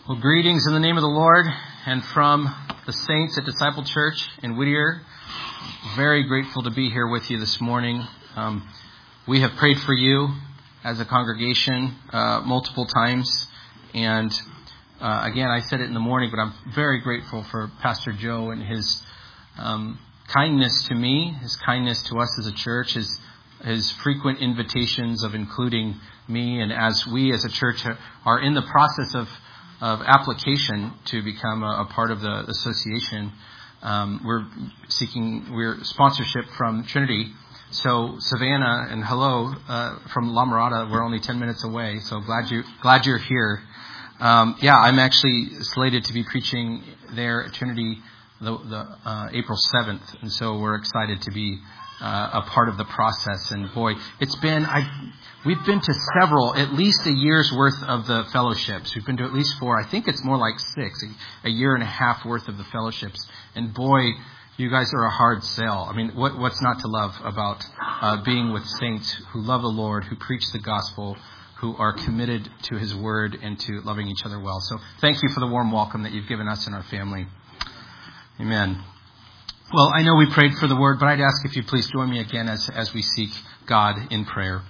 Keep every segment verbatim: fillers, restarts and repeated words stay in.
Well, greetings in the name of the Lord and from the saints at Disciple Church in Whittier. Very grateful to be here with you this morning. Um, we have prayed for you as a congregation uh, multiple times. And uh, again, I said it in the morning, but I'm very grateful for Pastor Joe and his um, kindness to me, his kindness to us as a church, his, his frequent invitations of including me. And as we as a church are in the process of of application to become a, a part of the association, um, we're seeking we're sponsorship from Trinity. So Savannah and hello uh, from La Mirada. We're only ten minutes away. So glad you glad you're here. Um, yeah, I'm actually slated to be preaching there at Trinity the, the uh, April seventh, and so we're excited to be uh, a part of the process. And boy, it's been I. We've been to several, at least a year's worth of the fellowships. We've been to at least four. I think it's more like six, a, a year and a half worth of the fellowships. And boy, you guys are a hard sell. I mean, what, what's not to love about uh, being with saints who love the Lord, who preach the gospel, who are committed to His word and to loving each other well. So thank you for the warm welcome that you've given us and our family. Amen. Well, I know we prayed for the word, but I'd ask if you please join me again as, as we seek God in prayer.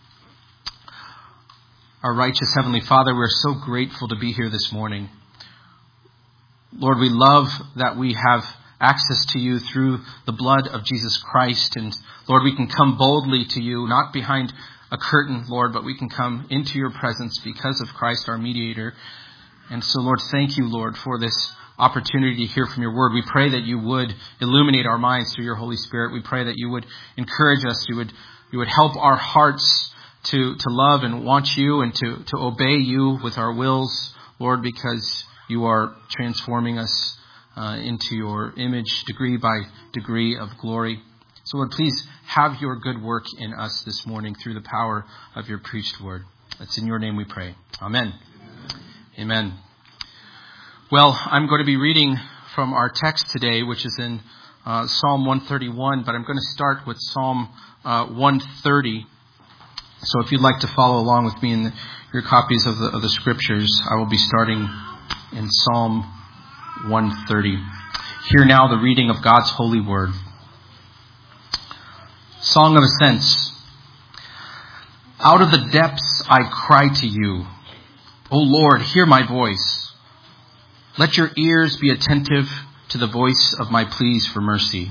Our righteous Heavenly Father, we're so grateful to be here this morning. Lord, we love that we have access to you through the blood of Jesus Christ. And Lord, we can come boldly to you, not behind a curtain, Lord, but we can come into your presence because of Christ, our mediator. And so, Lord, thank you, Lord, for this opportunity to hear from your word. We pray that you would illuminate our minds through your Holy Spirit. We pray that you would encourage us, you would, you would help our hearts to, to love and want you and to, to obey you with our wills, Lord, because you are transforming us uh, into your image degree by degree of glory. So, Lord, please have your good work in us this morning through the power of your preached word. It's in your name we pray. Amen. Amen. Amen. Well, I'm going to be reading from our text today, which is in uh, Psalm one thirty-one, but I'm going to start with Psalm uh, one thirty. So if you'd like to follow along with me in the, your copies of the, of the scriptures, I will be starting in Psalm one thirty. Hear now the reading of God's holy word. Song of Ascents. Out of the depths I cry to you. O Lord, hear my voice. Let your ears be attentive to the voice of my pleas for mercy.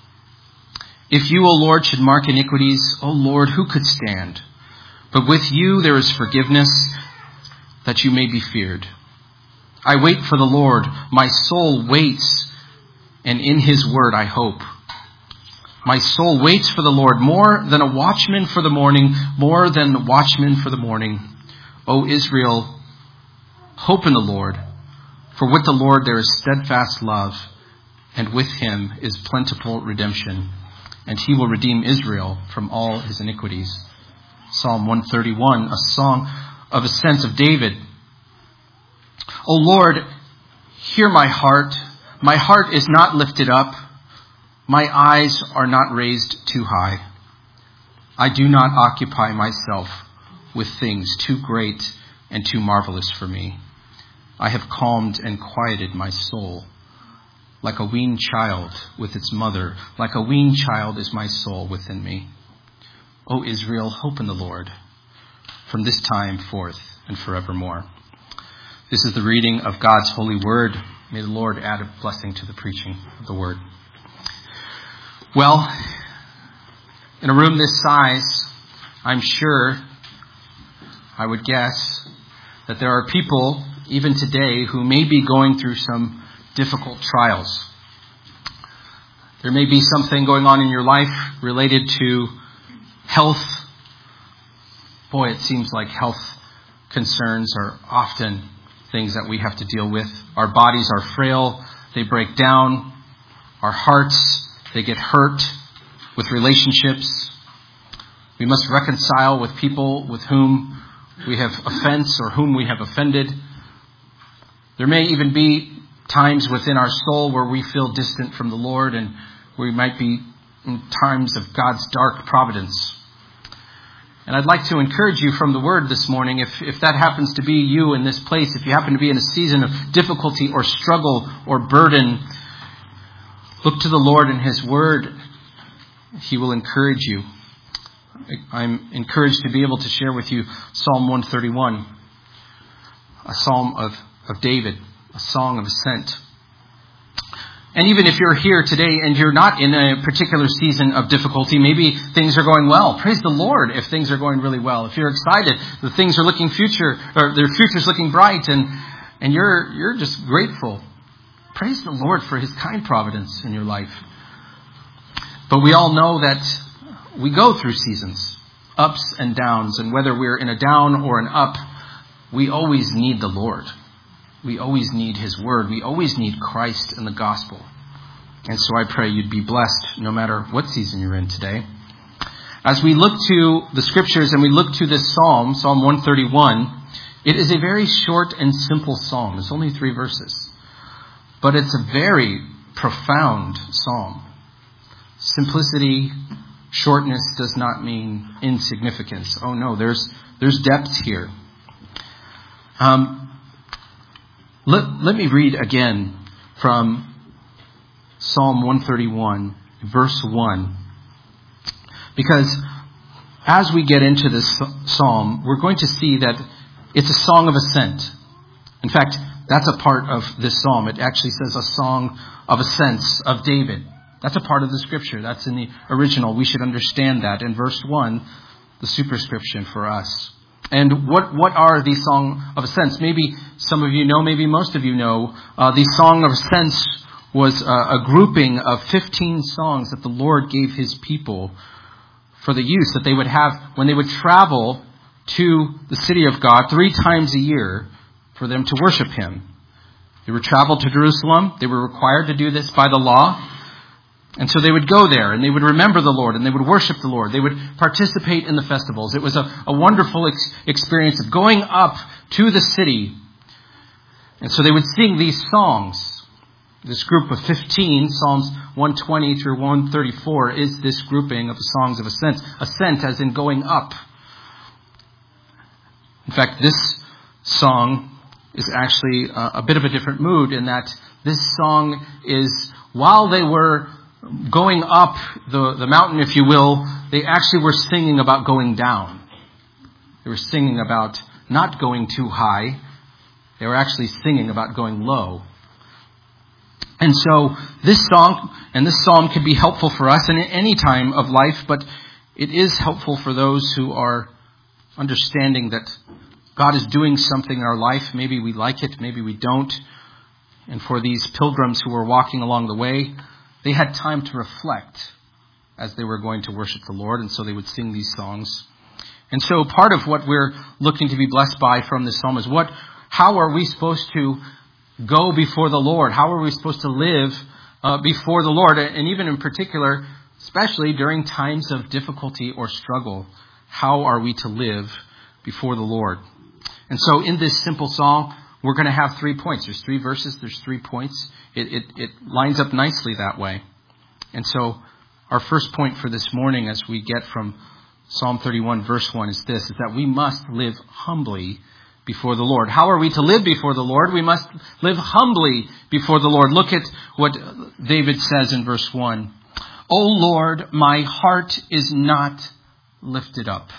If you, O Lord, should mark iniquities, O Lord, who could stand? But with you there is forgiveness, that you may be feared. I wait for the Lord. My soul waits, and in his word I hope. My soul waits for the Lord more than a watchman for the morning, more than the watchman for the morning. O Israel, hope in the Lord. For with the Lord there is steadfast love, and with him is plentiful redemption. And he will redeem Israel from all his iniquities. Psalm one thirty-one, a song of ascents of David. O Lord, hear my heart. My heart is not lifted up. My eyes are not raised too high. I do not occupy myself with things too great and too marvelous for me. I have calmed and quieted my soul. Like a weaned child with its mother, like a weaned child is my soul within me. O Israel, hope in the Lord, from this time forth and forevermore. This is the reading of God's holy word. May the Lord add a blessing to the preaching of the word. Well, in a room this size, I'm sure, I would guess, that there are people, even today, who may be going through some difficult trials. There may be something going on in your life related to health. Boy, it seems like health concerns are often things that we have to deal with. Our bodies are frail. They break down. Our hearts, they get hurt with relationships. We must reconcile with people with whom we have offense or whom we have offended. There may even be times within our soul where we feel distant from the Lord, and we might be in times of God's dark providence. And I'd like to encourage you from the Word this morning, if, if that happens to be you in this place, if you happen to be in a season of difficulty or struggle or burden, look to the Lord and His Word. He will encourage you. I'm encouraged to be able to share with you Psalm one thirty-one, a psalm of, of David, a song of ascent. And even if you're here today and you're not in a particular season of difficulty, maybe things are going well. Praise the Lord if things are going really well. If you're excited, the things are looking future, or their future's looking bright, and and you're you're just grateful. Praise the Lord for His kind providence in your life. But we all know that we go through seasons, ups and downs, and whether we're in a down or an up, we always need the Lord. We always need His Word. We always need Christ and the gospel. And so I pray you'd be blessed no matter what season you're in today. As we look to the Scriptures and we look to this psalm, Psalm one thirty-one, it is a very short and simple psalm. It's only three verses. But it's a very profound psalm. Simplicity, shortness does not mean insignificance. Oh no, there's there's depth here. Um, let, let me read again from Psalm one thirty-one, verse one. Because as we get into this psalm, we're going to see that it's a song of ascent. In fact, that's a part of this psalm. It actually says a song of ascents of David. That's a part of the Scripture. That's in the original. We should understand that. In verse one, the superscription for us. And what, what are these Song of Ascents? Maybe some of you know, maybe most of you know. Uh, the Song of Ascents was uh, a grouping of fifteen songs that the Lord gave His people for the use that they would have when they would travel to the city of God three times a year for them to worship Him. They would travel to Jerusalem. They were required to do this by the law. And so they would go there and they would remember the Lord and they would worship the Lord. They would participate in the festivals. It was a, a wonderful ex- experience of going up to the city. And so they would sing these songs. This group of fifteen, Psalms one twenty through one thirty-four, is this grouping of the songs of ascent. Ascent as in going up. In fact, this song is actually a, a bit of a different mood in that this song is, while they were going up the, the mountain, if you will, they actually were singing about going down. They were singing about not going too high. They were actually singing about going low. And so this song and this psalm can be helpful for us in any time of life, but it is helpful for those who are understanding that God is doing something in our life. Maybe we like it, maybe we don't. And for these pilgrims who were walking along the way, they had time to reflect as they were going to worship the Lord, and so they would sing these songs. And so part of what we're looking to be blessed by from this psalm is what, how are we supposed to go before the Lord? How are we supposed to live uh, before the Lord? And even in particular, especially during times of difficulty or struggle, how are we to live before the Lord? And so in this simple psalm, we're going to have three points. There's three verses. There's three points. It, it, it lines up nicely that way. And so our first point for this morning as we get from Psalm thirty-one verse one is this, is that we must live humbly before the Lord. How are we to live before the Lord? We must live humbly before the Lord. Look at what David says in verse one. O Lord, my heart is not lifted up.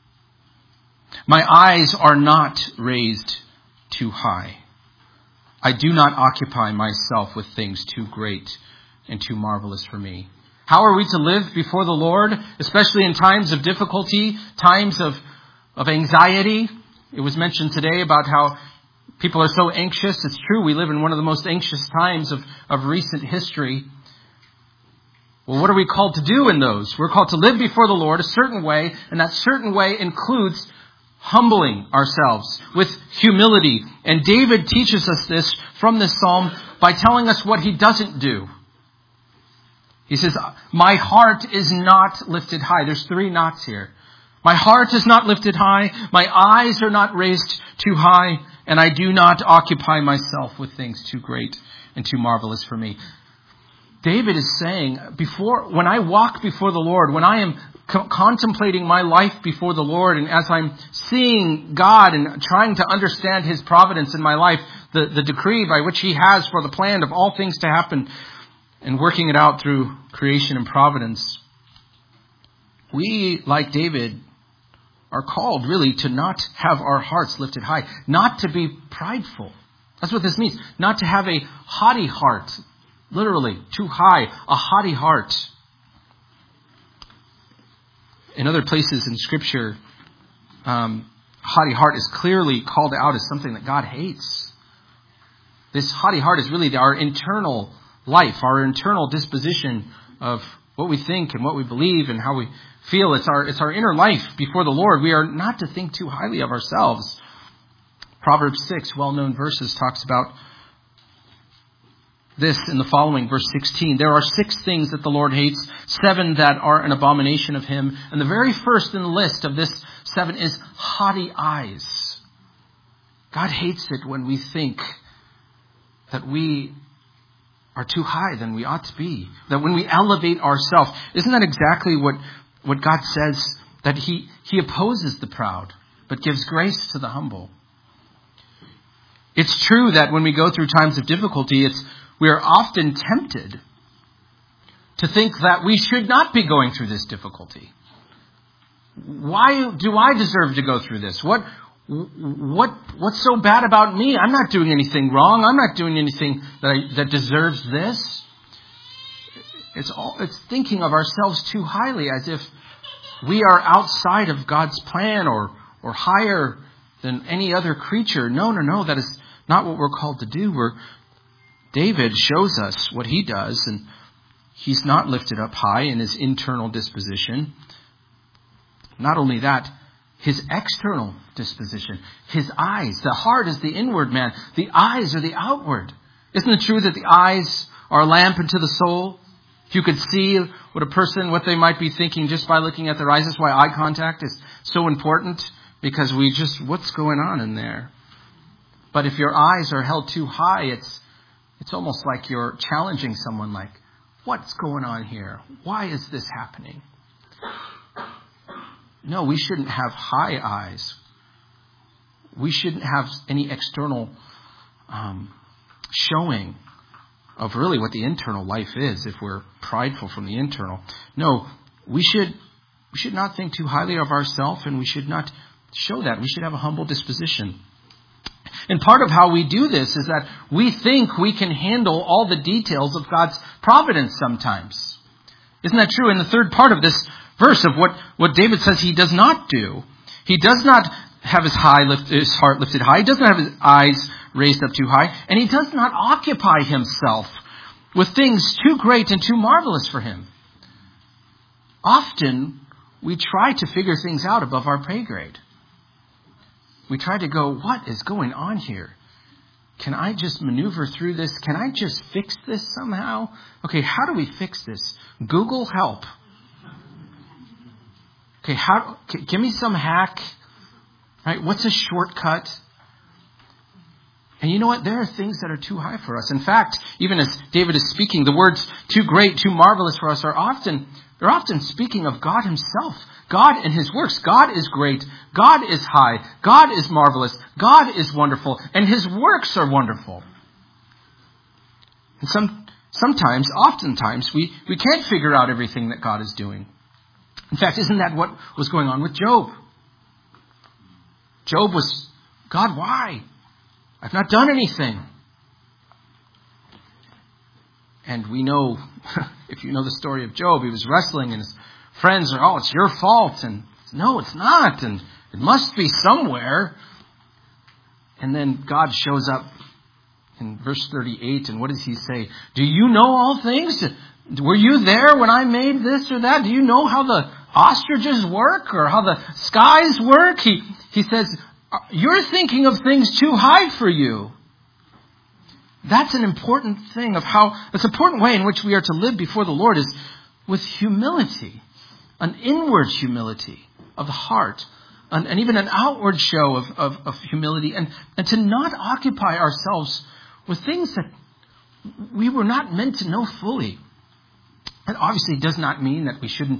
My eyes are not raised too high. I do not occupy myself with things too great and too marvelous for me. How are we to live before the Lord, especially in times of difficulty, times of, of anxiety? It was mentioned today about how people are so anxious. It's true, we live in one of the most anxious times of, of recent history. Well, what are we called to do in those? We're called to live before the Lord a certain way, and that certain way includes humbling ourselves with humility. And David teaches us this from this psalm by telling us what he doesn't do. He says, my heart is not lifted high. There's three knots here. My heart is not lifted high. My eyes are not raised too high. And I do not occupy myself with things too great and too marvelous for me. David is saying, before, when I walk before the Lord, when I am co- contemplating my life before the Lord, and as I'm seeing God and trying to understand His providence in my life, the, the decree by which He has for the plan of all things to happen, and working it out through creation and providence, we, like David, are called really to not have our hearts lifted high, not to be prideful. That's what this means. Not to have a haughty heart, literally, too high, a haughty heart. In other places in Scripture, um, haughty heart is clearly called out as something that God hates. This haughty heart is really our internal life, our internal disposition of what we think and what we believe and how we feel. It's our it's our inner life before the Lord. We are not to think too highly of ourselves. Proverbs six, well-known verses, talks about this in the following, verse sixteen. There are six things that the Lord hates, seven that are an abomination of Him. And the very first in the list of this seven is haughty eyes. God hates it when we think that we are too high than we ought to be. That when we elevate ourselves, isn't that exactly what, what God says? That he, he opposes the proud, but gives grace to the humble. It's true that when we go through times of difficulty, it's we are often tempted to think that we should not be going through this difficulty. Why do I deserve to go through this? What, what, what's so bad about me? I'm not doing anything wrong. I'm not doing anything that I, that deserves this. It's all, it's thinking of ourselves too highly, as if we are outside of God's plan or, or higher than any other creature. No, no, no. That is not what we're called to do. We're, David shows us what he does, and he's not lifted up high in his internal disposition. Not only that, his external disposition, his eyes. The heart is the inward man. The eyes are the outward. Isn't it true that the eyes are a lamp unto the soul? If you could see what a person, what they might be thinking just by looking at their eyes. That's why eye contact is so important, because we just, what's going on in there? But if your eyes are held too high, it's it's almost like you're challenging someone, like, what's going on here? Why is this happening? No, we shouldn't have high eyes. We shouldn't have any external um, showing of really what the internal life is if we're prideful from the internal. No, we should we should not think too highly of ourselves, and we should not show that. We should have a humble disposition. And part of how we do this is that we think we can handle all the details of God's providence sometimes. Isn't that true? In the third part of this verse of what, what David says he does not do. He does not have his, high lift, his heart lifted high. He doesn't have his eyes raised up too high. And he does not occupy himself with things too great and too marvelous for him. Often, we try to figure things out above our pay grade. We try to go, what is going on here? Can I just maneuver through this? Can I just fix this somehow? Okay, how do we fix this? Google help. Okay, how? Okay, give me some hack. Right? What's a shortcut? And you know what? There are things that are too high for us. In fact, even as David is speaking, the words too great, too marvelous for us are often, they're often speaking of God himself. God and his works. God is great. God is high. God is marvelous. God is wonderful. And his works are wonderful. And some, sometimes, oftentimes, we, we can't figure out everything that God is doing. In fact, isn't that what was going on with Job? Job was, God, why? I've not done anything. And we know, if you know the story of Job, he was wrestling and his friends are, oh, it's your fault. And no, it's not. And it must be somewhere. And then God shows up in verse thirty-eight. And what does he say? Do you know all things? Were you there when I made this or that? Do you know how the ostriches work or how the skies work? He, he says, you're thinking of things too high for you. That's an important thing of how, it's an important way in which we are to live before the Lord is with humility, an inward humility of the heart, and, and even an outward show of, of, of humility, and, and to not occupy ourselves with things that we were not meant to know fully. It obviously does not mean that we shouldn't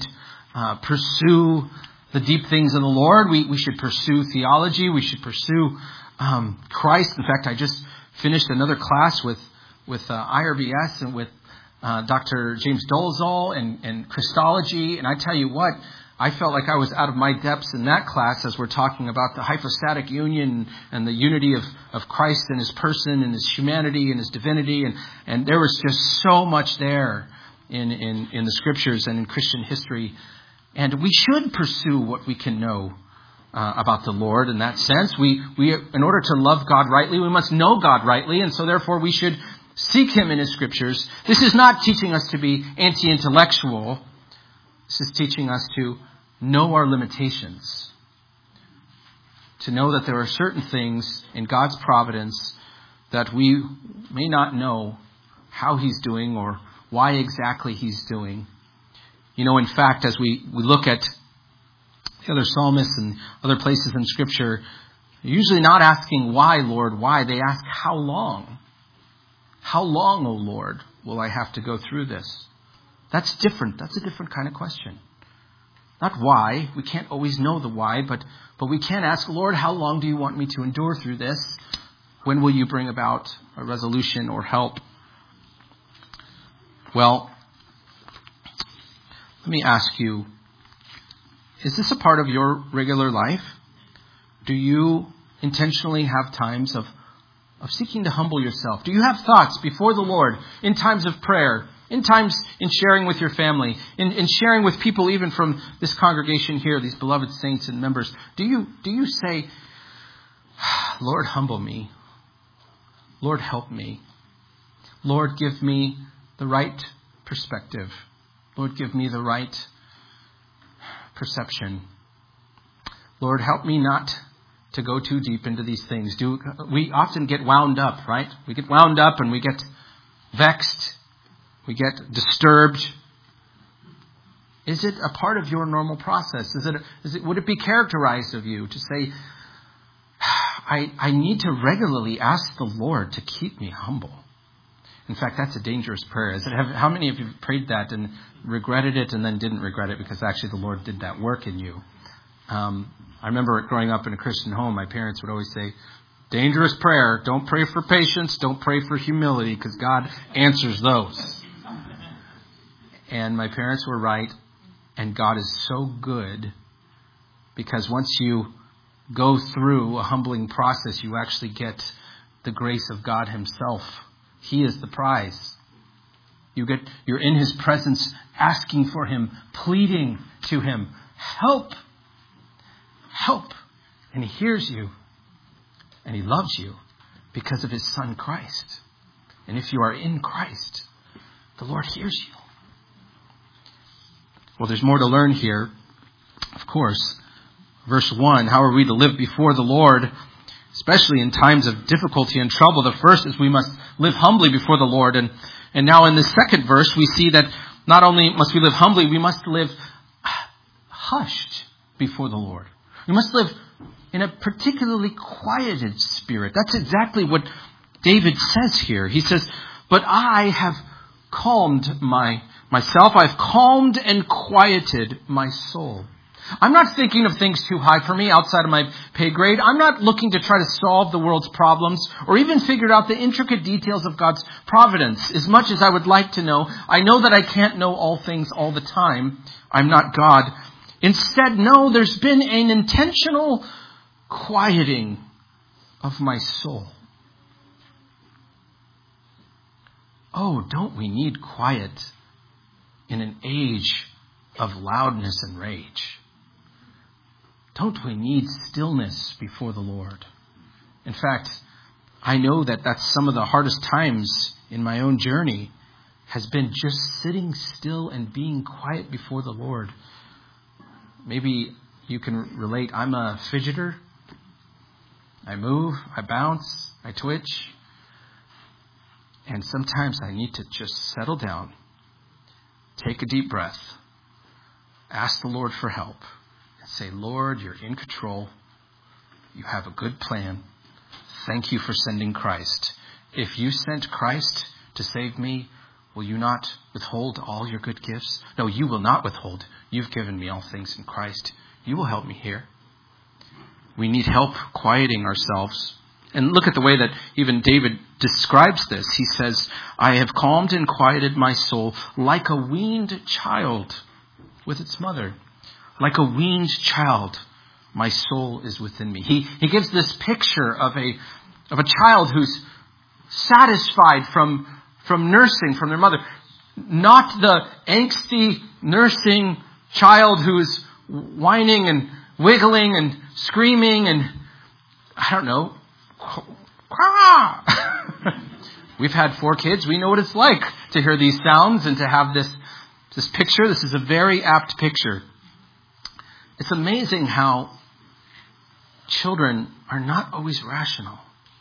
uh, pursue the deep things of the Lord. We, we should pursue theology. We should pursue um, Christ. In fact, I just finished another class with, with uh, I R B S and with uh, Doctor James Dolezal and, and Christology. And I tell you what, I felt like I was out of my depths in that class as we're talking about the hypostatic union and the unity of, of Christ and his person and his humanity and his divinity. And, and there was just so much there in, in, in the scriptures and in Christian history. And we should pursue what we can know uh, about the Lord in that sense. We, we, in order to love God rightly, we must know God rightly. And so therefore we should seek him in his scriptures. This is not teaching us to be anti-intellectual. This is teaching us to know our limitations, to know that there are certain things in God's providence that we may not know how he's doing or why exactly he's doing. You know, in fact, as we, we look at the other psalmists and other places in Scripture, they're usually not asking why, Lord, why. They ask how long. How long, O Lord, will I have to go through this? That's different. That's a different kind of question. Not why. We can't always know the why, but, but we can ask, Lord, how long do you want me to endure through this? When will you bring about a resolution or help? Well, let me ask you, is this a part of your regular life? Do you intentionally have times of, of seeking to humble yourself? Do you have thoughts before the Lord in times of prayer? In times in sharing with your family, in, in sharing with people even from this congregation here, these beloved saints and members, do you do you say, Lord, humble me. Lord, help me. Lord, give me the right perspective. Lord, give me the right perception. Lord, help me not to go too deep into these things. Do we often get wound up, right? We get wound up and we get vexed. We get disturbed. Is it a part of your normal process? Is it, is it, would it be characterized of you to say, I, I need to regularly ask the Lord to keep me humble? In fact, that's a dangerous prayer. Is it, have, how many of you prayed that and regretted it and then didn't regret it because actually the Lord did that work in you? Um, I remember growing up in a Christian home, my parents would always say, dangerous prayer. Don't pray for patience. Don't pray for humility because God answers those. And my parents were right, and God is so good because once you go through a humbling process, you actually get the grace of God himself. He is the prize. You get, you're in his presence asking for him, pleading to him, help, help. And he hears you, and he loves you because of his son Christ. And if you are in Christ, the Lord hears you. Well, there's more to learn here, of course. Verse one, how are we to live before the Lord, especially in times of difficulty and trouble? The first is we must live humbly before the Lord. And, and now in the second verse, we see that not only must we live humbly, we must live hushed before the Lord. We must live in a particularly quieted spirit. That's exactly what David says here. He says, but I have calmed my Myself, I've calmed and quieted my soul. I'm not thinking of things too high for me outside of my pay grade. I'm not looking to try to solve the world's problems or even figure out the intricate details of God's providence. As much as I would like to know, I know that I can't know all things all the time. I'm not God. Instead, no, there's been an intentional quieting of my soul. Oh, don't we need quiet in an age of loudness and rage? Don't we need stillness before the Lord? In fact, I know that that's some of the hardest times in my own journey has been just sitting still and being quiet before the Lord. Maybe you can relate. I'm a fidgeter. I move, I bounce, I twitch. And sometimes I need to just settle down. Take a deep breath. Ask the Lord for help. And say, Lord, you're in control. You have a good plan. Thank you for sending Christ. If you sent Christ to save me, will will you not withhold all your good gifts? No, you will not withhold. You've given me all things in Christ. You will help me here. We need help quieting ourselves. And look at the way that even David describes this. He says, I have calmed and quieted my soul like a weaned child with its mother. Like a weaned child, my soul is within me. He, he gives this picture of a, of a child who's satisfied from, from nursing from their mother. Not the angsty nursing child who's whining and wiggling and screaming and, I don't know, we've had four kids. We know what it's like to hear these sounds and to have this, this picture. This is a very apt picture. It's amazing how children are not always rational.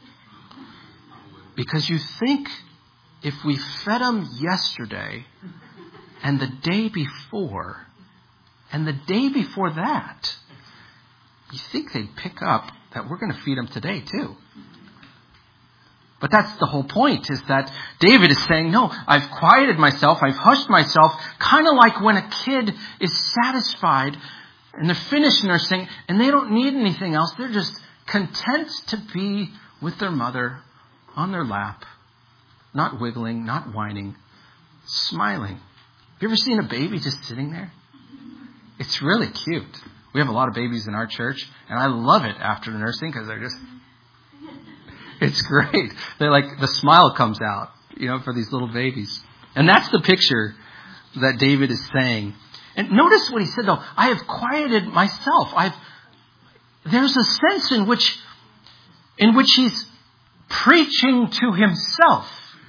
Because you think if we fed them yesterday and the day before and the day before that, you think they'd pick up that we're going to feed them today too. But that's the whole point, is that David is saying, no, I've quieted myself, I've hushed myself, kind of like when a kid is satisfied and they're finished nursing and they don't need anything else. They're just content to be with their mother on their lap, not wiggling, not whining, smiling. Have you ever seen a baby just sitting there? It's really cute. We have a lot of babies in our church, and I love it after nursing because they're just, it's great. They're like, the smile comes out, you know, for these little babies. And that's the picture that David is saying. And notice what he said, though. I have quieted myself. I've, there's a sense in which, in which he's preaching to himself.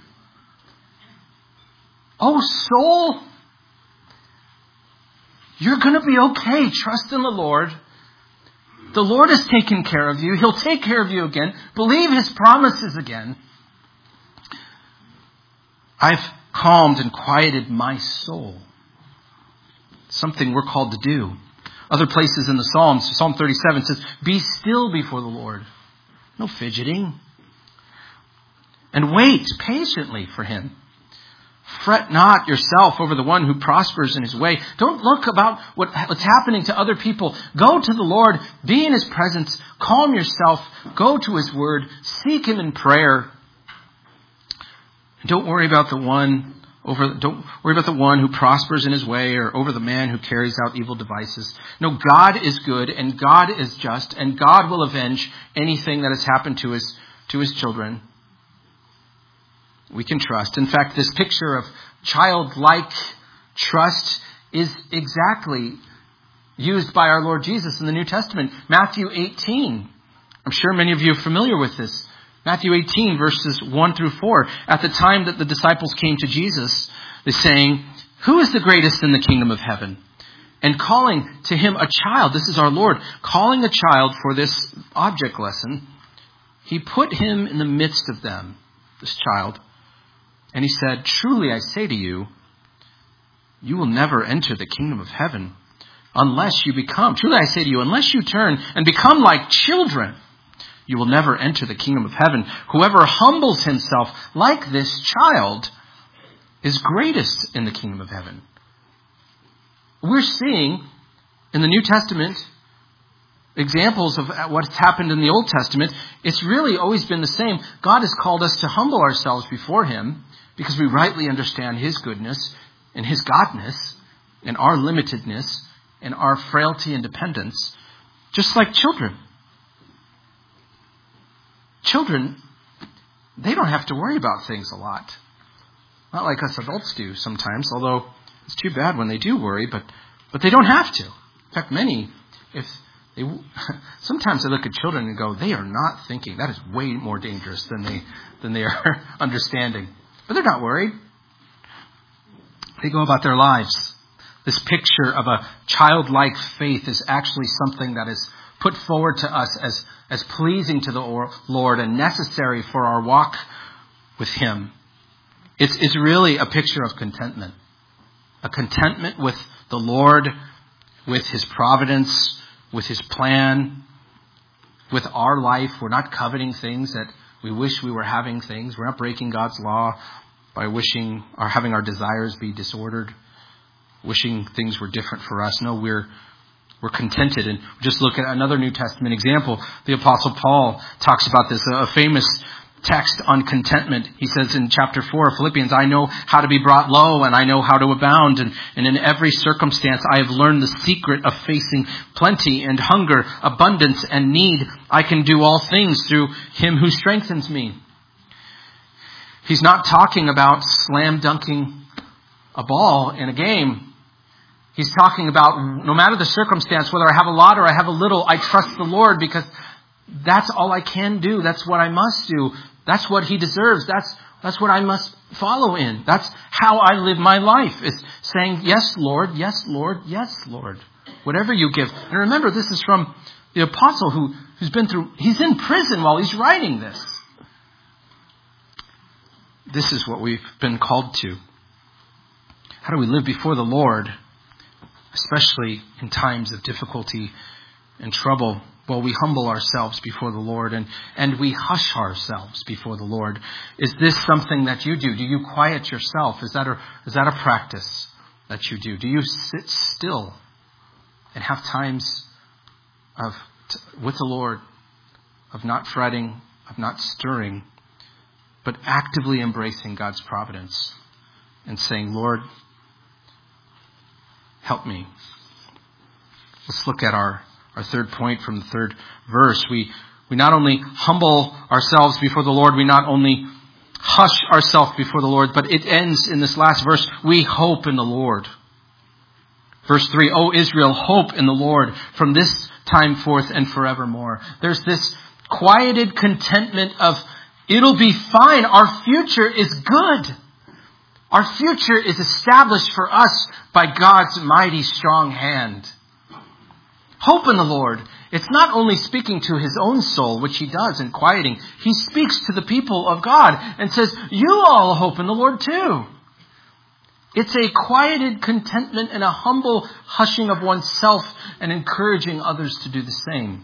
Oh, soul, you're going to be okay. Trust in the Lord. The Lord has taken care of you. He'll take care of you again. Believe his promises again. I've calmed and quieted my soul. Something we're called to do. Other places in the Psalms, Psalm thirty-seven says, be still before the Lord. No fidgeting. And wait patiently for him. Fret not yourself over the one who prospers in his way. Don't look about what, what's happening to other people. Go to the Lord. Be in his presence. Calm yourself. Go to his word. Seek him in prayer. Don't worry about the one over. Don't worry about the one who prospers in his way, or over the man who carries out evil devices. No, God is good and God is just, and God will avenge anything that has happened to his to his children. We can trust. In fact, this picture of childlike trust is exactly used by our Lord Jesus in the New Testament. Matthew eighteen. I'm sure many of you are familiar with this. Matthew eighteen, verses one through four. At the time that the disciples came to Jesus, they're saying, who is the greatest in the kingdom of heaven? And calling to him a child, this is our Lord, calling a child for this object lesson, he put him in the midst of them, this child. And he said, truly I say to you, you will never enter the kingdom of heaven unless you become, truly I say to you, unless you turn and become like children, you will never enter the kingdom of heaven. Whoever humbles himself like this child is greatest in the kingdom of heaven. We're seeing in the New Testament examples of what's happened in the Old Testament. It's really always been the same. God has called us to humble ourselves before him because we rightly understand his goodness and his godness and our limitedness and our frailty and dependence, just like children. Children, they don't have to worry about things a lot. Not like us adults do sometimes, although it's too bad when they do worry, but, but they don't have to. In fact, many, if they, sometimes I look at children and go, they are not thinking. That is way more dangerous than they, than they are understanding. But they're not worried. They go about their lives. This picture of a childlike faith is actually something that is put forward to us as, as pleasing to the Lord and necessary for our walk with him. It's, it's really a picture of contentment. A contentment with the Lord, with his providence, with his plan, with our life. We're not coveting things that we wish we were having things. We're not breaking God's law. by wishing or having our desires be disordered, wishing things were different for us. No, we're we're contented. And just look at another New Testament example. The Apostle Paul talks about this, a famous text on contentment. He says in chapter four of Philippians, I know how to be brought low and I know how to abound. And, and in every circumstance, I have learned the secret of facing plenty and hunger, abundance and need. I can do all things through him who strengthens me. He's not talking about slam dunking a ball in a game. He's talking about no matter the circumstance, whether I have a lot or I have a little, I trust the Lord because that's all I can do. That's what I must do. That's what he deserves. That's that's what I must follow in. That's how I live my life, is saying, yes, Lord, yes, Lord, yes, Lord. Whatever you give. And remember, this is from the apostle who, who's been through, he's in prison while he's writing this. This is what we've been called to. How do we live before the Lord, especially in times of difficulty and trouble? Well, we humble ourselves before the Lord and, and we hush ourselves before the Lord. Is this something that you do? Do you quiet yourself? Is that a, is that a practice that you do? Do you sit still and have times of with the Lord, of not fretting, of not stirring, but actively embracing God's providence and saying, Lord, help me. Let's look at our, our third point from the third verse. We, we not only humble ourselves before the Lord, we not only hush ourselves before the Lord, but it ends in this last verse, we hope in the Lord. Verse three, O Israel, hope in the Lord from this time forth and forevermore. There's this quieted contentment of, it'll be fine. Our future is good. Our future is established for us by God's mighty strong hand. Hope in the Lord. It's not only speaking to his own soul, which he does in quieting. He speaks to the people of God and says, you all hope in the Lord too. It's a quieted contentment and a humble hushing of oneself and encouraging others to do the same.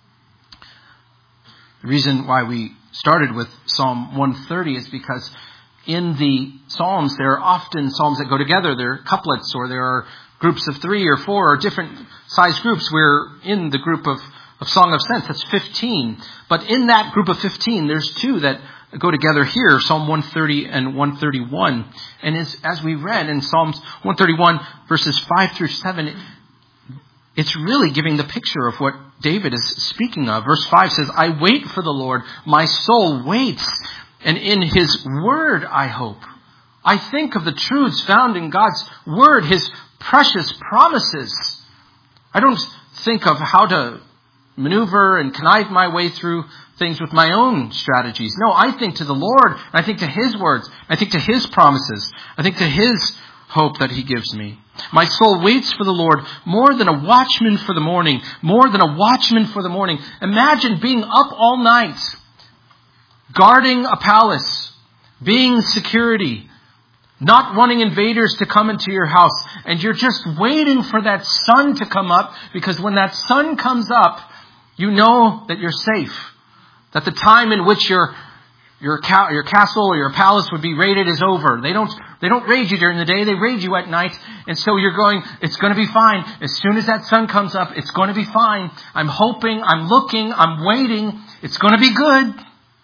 The reason why we started with Psalm one thirty is because in the Psalms, there are often Psalms that go together. There are couplets, or there are groups of three or four or different size groups. We're in the group of, of Song of Ascents. That's fifteen. But in that group of fifteen, there's two that go together here, Psalm one thirty and one thirty-one. And as, as we read in Psalms one thirty-one, verses five through seven, it, it's really giving the picture of what David is speaking of. Verse five says, I wait for the Lord. My soul waits. And in his word, I hope. I think of the truths found in God's word, his precious promises. I don't think of how to maneuver and connive my way through things with my own strategies. No, I think to the Lord. I think to his words. I think to his promises. I think to his hope that he gives me. My soul waits for the Lord more than a watchman for the morning. More than a watchman for the morning. Imagine being up all night, guarding a palace, being security, not wanting invaders to come into your house, and you're just waiting for that sun to come up, because when that sun comes up, you know that you're safe. That the time in which your your ca- your castle or your palace would be raided is over. They don't they don't raid you during the day, they raid you at night, and so you're going, it's going to be fine. As soon as that sun comes up, it's going to be fine. I'm hoping, I'm looking, I'm waiting. It's going to be good.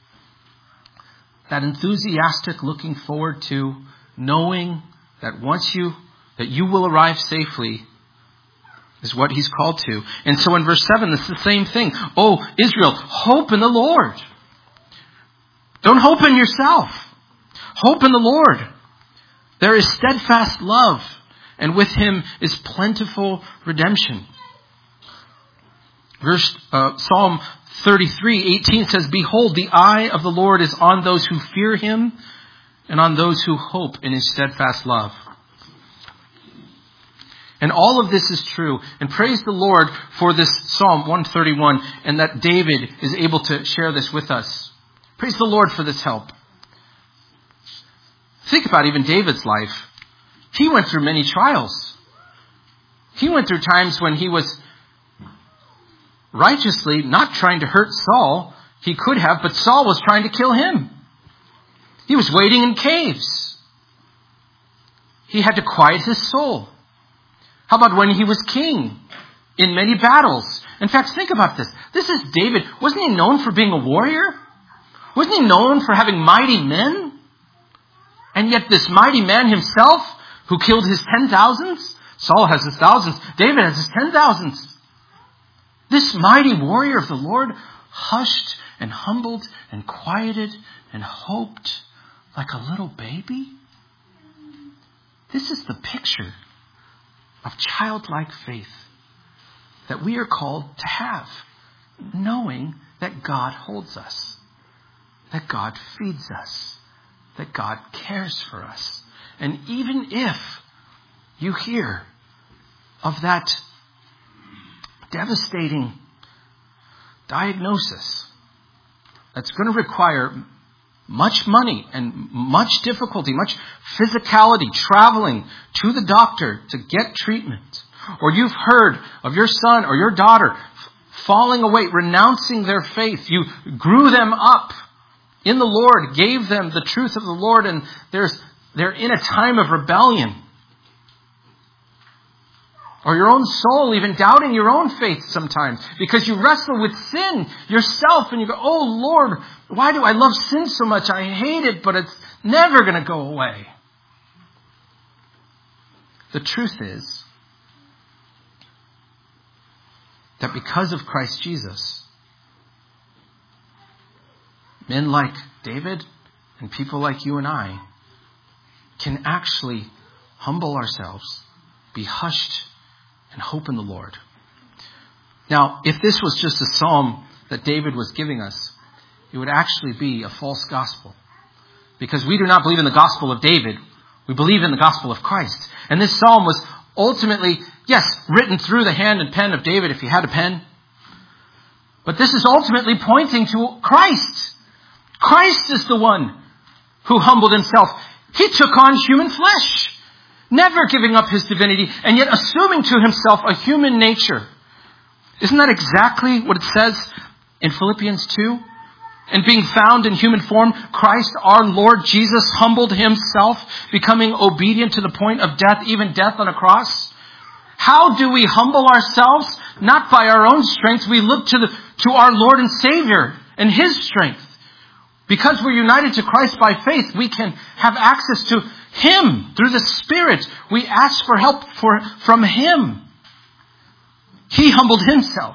That enthusiastic looking forward to, knowing that once you, that you will arrive safely, is what he's called to. And so in verse seven, it's the same thing. Oh, Israel, hope in the Lord. Don't hope in yourself. Hope in the Lord. There is steadfast love, and with him is plentiful redemption. Verse uh, Psalm thirty-three eighteen says, behold, the eye of the Lord is on those who fear him and on those who hope in his steadfast love. And all of this is true. And praise the Lord for this Psalm one thirty-one, and that David is able to share this with us. Praise the Lord for this help. Think about even David's life. He went through many trials. He went through times when he was righteously not trying to hurt Saul. He could have, but Saul was trying to kill him. He was waiting in caves. he had to quiet his soul? How about when he was king in many battles? In fact, think about this. This is David. Wasn't he known for being a warrior? Wasn't he known for having mighty men? And yet this mighty man himself, who killed his ten thousands, Saul has his thousands, David has his ten thousands. This mighty warrior of the Lord hushed and humbled and quieted and hoped like a little baby. This is the picture of childlike faith that we are called to have, knowing that God holds us, that God feeds us, that God cares for us. And even if you hear of that devastating diagnosis that's going to require much money and much difficulty, much physicality, traveling to the doctor to get treatment, or you've heard of your son or your daughter falling away, renouncing their faith, you grew them up in the Lord, gave them the truth of the Lord, and there's they're in a time of rebellion. Or your own soul even doubting your own faith sometimes because you wrestle with sin yourself and you go, oh Lord, why do I love sin so much? I hate it, but it's never going to go away. The truth is that because of Christ Jesus, men like David and people like you and I can actually humble ourselves, be hushed, and hope in the Lord. Now, if this was just a psalm that David was giving us, it would actually be a false gospel. Because we do not believe in the gospel of David. We believe in the gospel of Christ. And this psalm was ultimately, yes, written through the hand and pen of David if he had a pen. But this is ultimately pointing to Christ. Christ is the one who humbled himself. He took on human flesh, never giving up his divinity, and yet assuming to himself a human nature. Isn't that exactly what it says in Philippians two? And being found in human form, Christ our Lord Jesus humbled himself, becoming obedient to the point of death, even death on a cross. How do we humble ourselves? Not by our own strength. We look to the to our Lord and Savior and his strength. Because we're united to Christ by faith, we can have access to him through the Spirit. We ask for help for, from him. He humbled himself.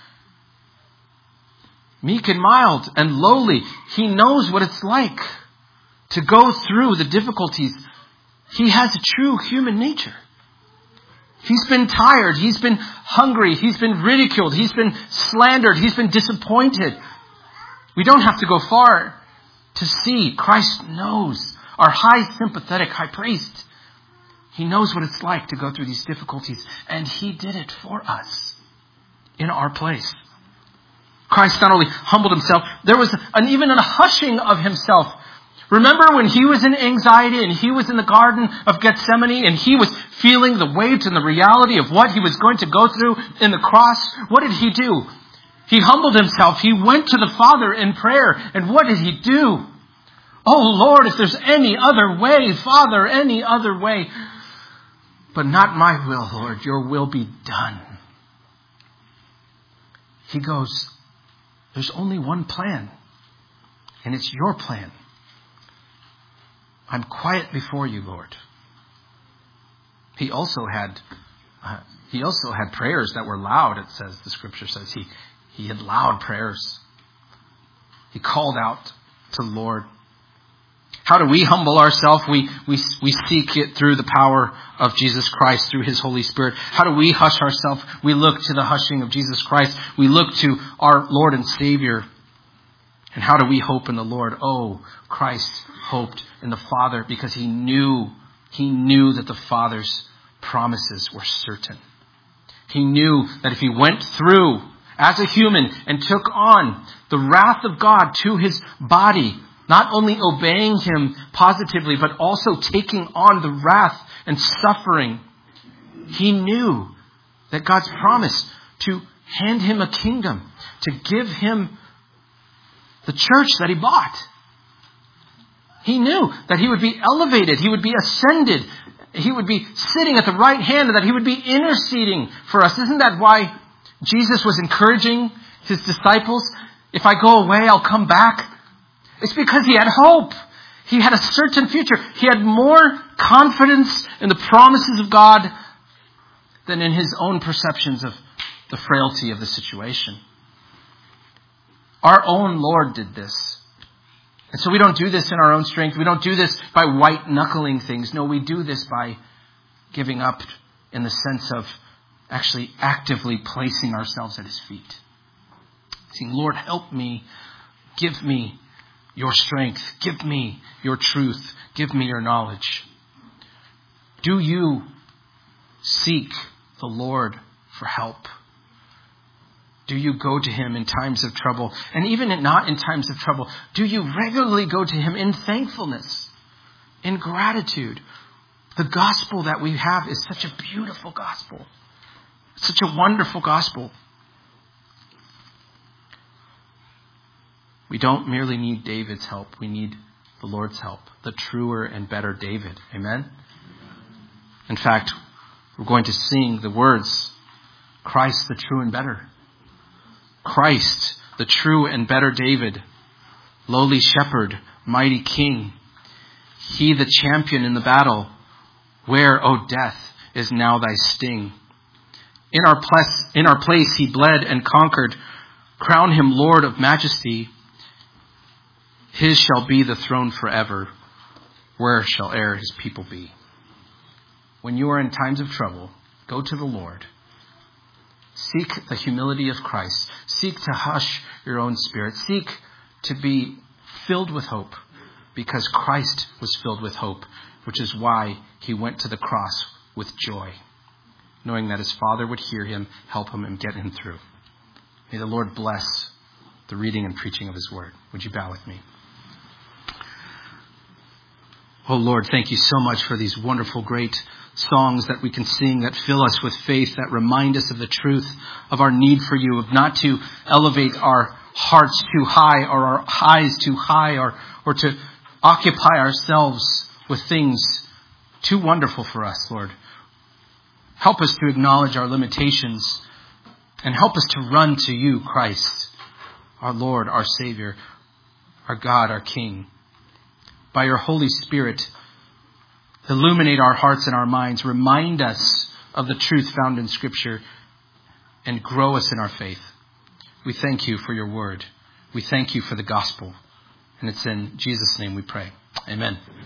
Meek and mild and lowly. He knows what it's like to go through the difficulties. He has a true human nature. He's been tired. He's been hungry. He's been ridiculed. He's been slandered. He's been disappointed. We don't have to go far to see. Christ knows. Our high sympathetic high priest. He knows what it's like to go through these difficulties. And he did it for us in our place. Christ not only humbled himself, there was an, even a hushing of himself. Remember when he was in anxiety and he was in the Garden of Gethsemane and he was feeling the weight and the reality of what he was going to go through in the cross? What did he do? He humbled himself. He went to the Father in prayer. And what did he do? Oh Lord, if there's any other way, Father, any other way. But not my will, Lord. Your will be done. He goes, there's only one plan. And it's your plan. I'm quiet before you, Lord. He also had, uh, he also had prayers that were loud. It says, the scripture says he, he had loud prayers. He called out to the Lord. How do we humble ourselves? We, we, we seek it through the power of Jesus Christ, through his Holy Spirit. How do we hush ourselves? We look to the hushing of Jesus Christ. We look to our Lord and Savior. And how do we hope in the Lord? Oh, Christ hoped in the Father because he knew, he knew that the Father's promises were certain. He knew that if he went through as a human and took on the wrath of God to his body, not only obeying him positively, but also taking on the wrath and suffering, he knew that God's promise to hand him a kingdom, to give him the church that he bought. He knew that he would be elevated. He would be ascended He would be sitting at the right hand and that he would be interceding for us. Isn't that why Jesus was encouraging his disciples? If I go away, I'll come back. It's because he had hope. He had a certain future. He had more confidence in the promises of God than in his own perceptions of the frailty of the situation. Our own Lord did this. And so we don't do this in our own strength. We don't do this by white-knuckling things. No, we do this by giving up in the sense of actually actively placing ourselves at his feet. Saying, Lord, help me. Give me your strength. Give me your truth. Give me your knowledge. Do you seek the Lord for help? Do you go to him in times of trouble? And even in, not in times of trouble, do you regularly go to him in thankfulness, in gratitude? The gospel that we have is such a beautiful gospel. It's such a wonderful gospel. We don't merely need David's help. We need the Lord's help, the truer and better David. Amen? In fact, we're going to sing the words, Christ the true and better. Christ, the true and better David, lowly shepherd, mighty king. He the champion in the battle. Where, O death, is now thy sting? In our place, in our place he bled and conquered. Crown him Lord of majesty. His shall be the throne forever. Where shall e'er his people be? When you are in times of trouble, go to the Lord. Seek the humility of Christ. Seek to hush your own spirit. Seek to be filled with hope because Christ was filled with hope, which is why he went to the cross with joy, knowing that his Father would hear him, help him, and get him through. May the Lord bless the reading and preaching of his word. Would you bow with me? Oh Lord, thank you so much for these wonderful, great songs that we can sing that fill us with faith, that remind us of the truth of our need for you, of not to elevate our hearts too high or our eyes too high or, or to occupy ourselves with things too wonderful for us, Lord. Help us to acknowledge our limitations and help us to run to you, Christ, our Lord, our Savior, our God, our King. By your Holy Spirit, illuminate our hearts and our minds. Remind us of the truth found in Scripture and grow us in our faith. We thank you for your word. We thank you for the gospel. And it's in Jesus' name we pray. Amen.